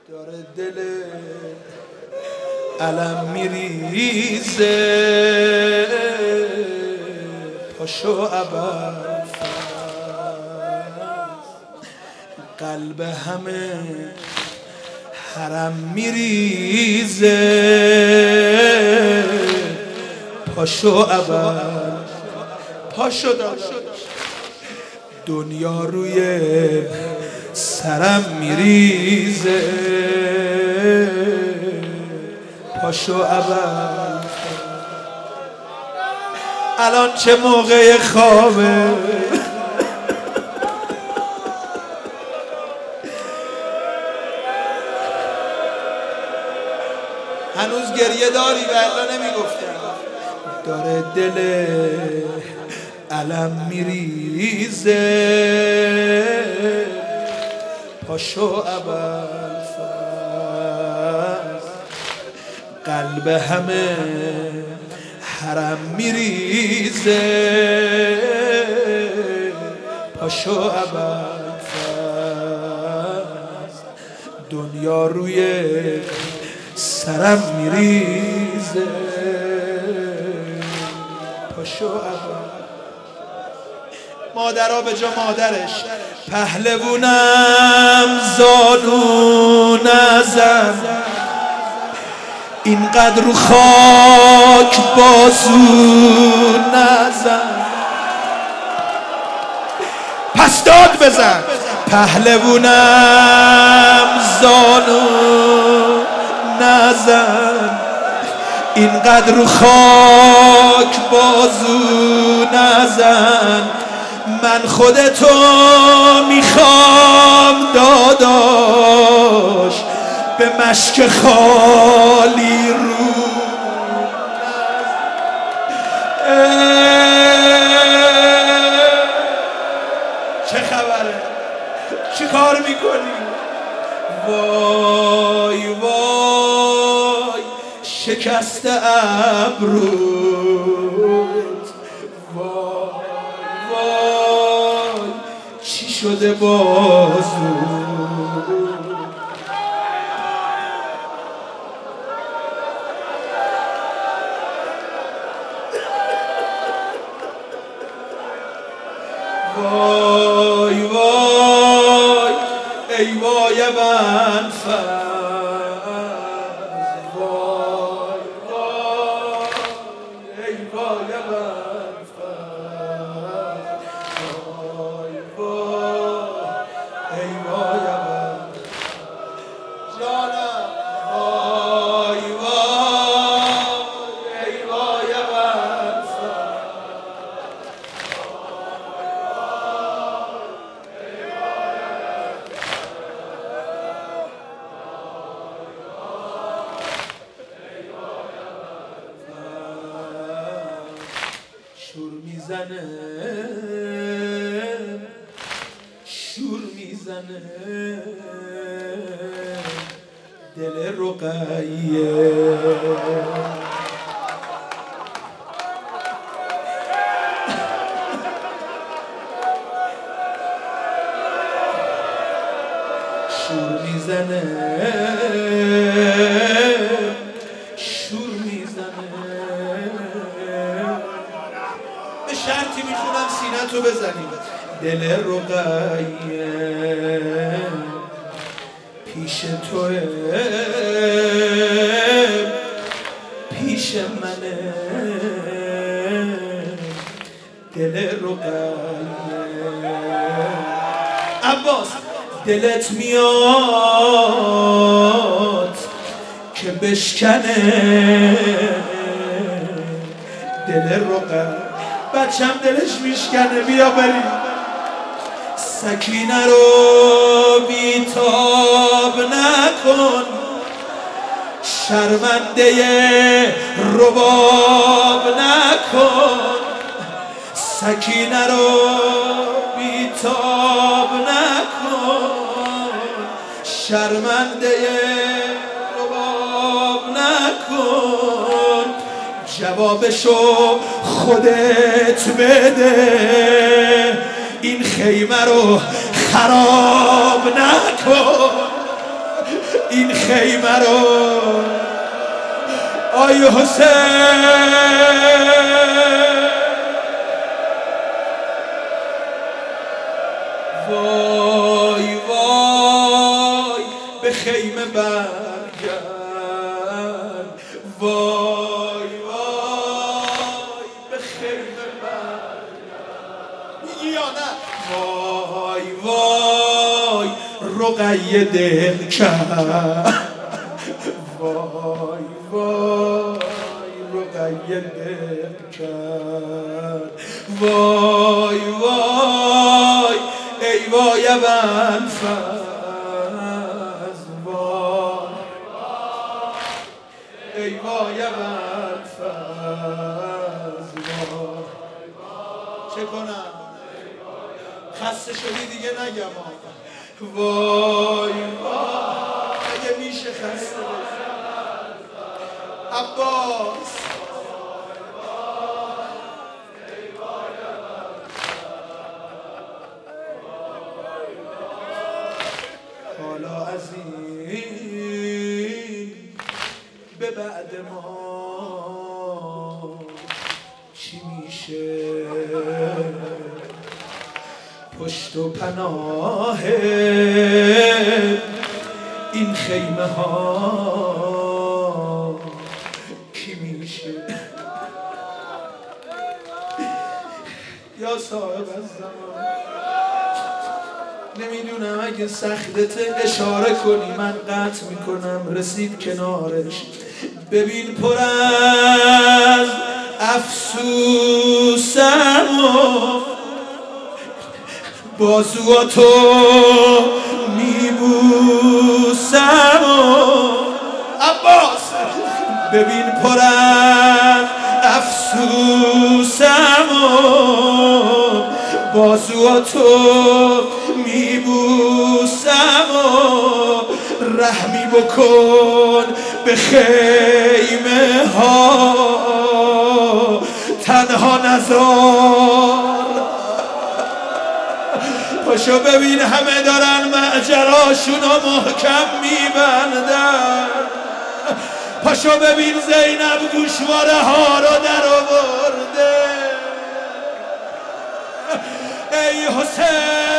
داره دل علم میریزه پاشو ابر قلب همه حرم میریزه پاشو ابر پاشو داداش دنیا روی سرم میریزه پاشو ابر الان چه موقع خوابه هنوز گریه داری و الا نمیگفتم داره دل علم میریزه پاشو ابر قلب همه حرم میریزه پاشو ابر دنیا روی سرم میریزه پاشو ابر مادرها به جا مادرش پهلوونم زانو نزن اینقدر رو خاک بازو نزن پس داد بزن پهلوونم زانو نزن اینقدر رو خاک بازو نزن من خودتو میخوام داداش به مشک خالی رو چه خبره؟ چی کار میکنی؟ وای وای شکست ابروت وای وای چی شده بازو وای وای ای وای من وای وای ای وای من وای وای ای وای من جانم وای وای ای وای من شور میزنه شور میزنه دل رقیه شور میزنه شور میزنه به شرطی میخونم سینه تو بزنی دل رقیه پیش توه پیش منه دل رقیه عباس دلت میاد که بشکنه دل رقیه بچم دلش میشکنه بیا بریم سکینه رو بیتاب نکن شرمنده رباب نکن سکینه رو بیتاب نکن شرمنده رباب نکن جوابشو خودت بده این خیمه رو خراب نکن این خیمه رو آی حسین. وای وای به خیمه برگرد، وای وای به خیمه برگرد. میگی یا نه؟ وای وای رقیه دل کرد، وای وای رقیه دل کرد، وای وای ای وای ابوالفضل، وای ای وای ابوالفضل. چه کنم؟ خسته شدی دیگه نگم. وای وای اگه میشه خسته بشی عباس. حالا از این به بعد ما چی میشه؟ پشت و پناه این خیمه ها کی میشه؟ یا صاحب الزمان نمیدونم اگه سختته اشاره کنی من قطع میکنم. رسید کنارش ببین پر از افسوسم بازواتو میبوسم. عباس ببین پر از افسوسم بازواتو میبوسم. رحمی بکن به خیمه ها تنها نذار. پاشو ببین همه دارن معجراشونو محکم میبندن. پاشو ببین زینب گوشواره ها رو در آورده. ای حسین